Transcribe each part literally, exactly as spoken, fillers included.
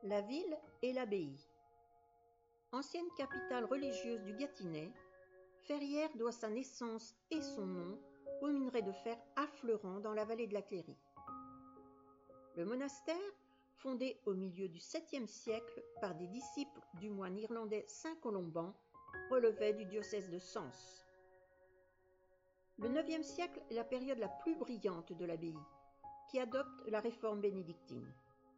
La ville et l'abbaye. Ancienne capitale religieuse du Gâtinais, Ferrières doit sa naissance et son nom au minerai de fer affleurant dans la vallée de la Cléry. Le monastère, fondé au milieu du septième siècle par des disciples du moine irlandais Saint Colomban, relevait du diocèse de Sens. Le neuvième siècle est la période la plus brillante de l'abbaye, qui adopte la réforme bénédictine.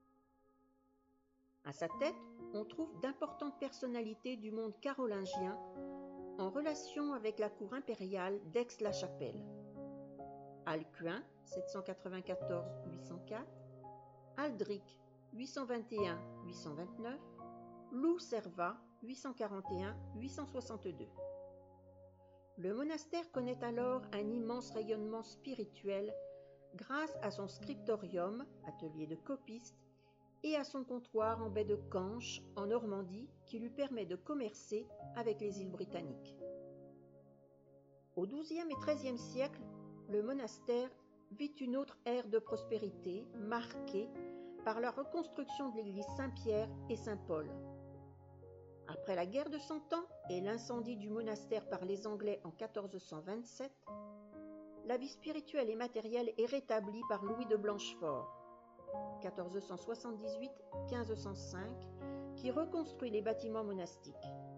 À sa tête, on trouve d'importantes personnalités du monde carolingien en relation avec la cour impériale d'Aix-la-Chapelle. Alcuin, sept cent quatre-vingt-quatorze à huit cent quatre, Aldric, huit cent vingt et un à huit cent vingt-neuf, Loup Cervat, huit cent quarante et un à huit cent soixante-deux. Le monastère connaît alors un immense rayonnement spirituel grâce à son scriptorium, atelier de copiste, et à son comptoir en baie de Canche, en Normandie, qui lui permet de commercer avec les îles britanniques. Au douzième et treizième siècle, le monastère vit une autre ère de prospérité, marquée par la reconstruction de l'église Saint-Pierre et Saint-Paul. Après la guerre de Cent Ans et l'incendie du monastère par les Anglais en quatorze cent vingt-sept, la vie spirituelle et matérielle est rétablie par Louis de Blanchefort, quatorze cent soixante-dix-huit à quinze cent cinq, qui reconstruit les bâtiments monastiques.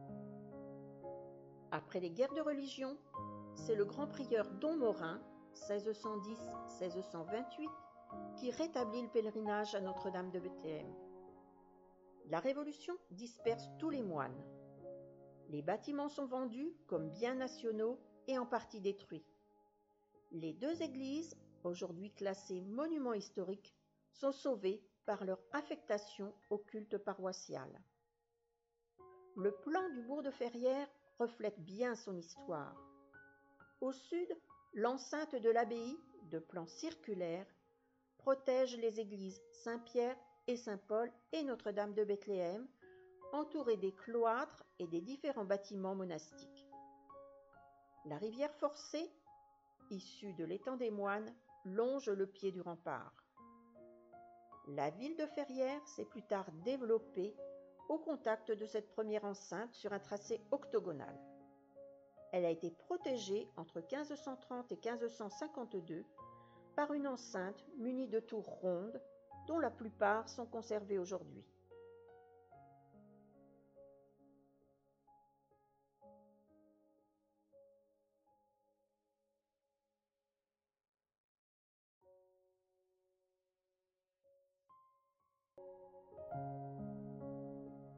Après les guerres de religion, c'est le grand prieur Dom Morin, seize cent dix à seize cent vingt-huit, qui rétablit le pèlerinage à Notre-Dame de Bethléem. La Révolution disperse tous les moines. Les bâtiments sont vendus comme biens nationaux et en partie détruits. Les deux églises, aujourd'hui classées monuments historiques, sont sauvées par leur affectation au culte paroissial. Le plan du bourg de Ferrières reflète bien son histoire. Au sud, l'enceinte de l'abbaye, de plan circulaire, protège les églises Saint-Pierre et Saint-Paul et Notre-Dame de Bethléem, entourée des cloîtres et des différents bâtiments monastiques. La rivière Forcée, issue de l'étang des Moines, longe le pied du rempart. La ville de Ferrières s'est plus tard développée au contact de cette première enceinte sur un tracé octogonal. Elle a été protégée entre quinze cent trente et quinze cent cinquante-deux par une enceinte munie de tours rondes, dont la plupart sont conservées aujourd'hui.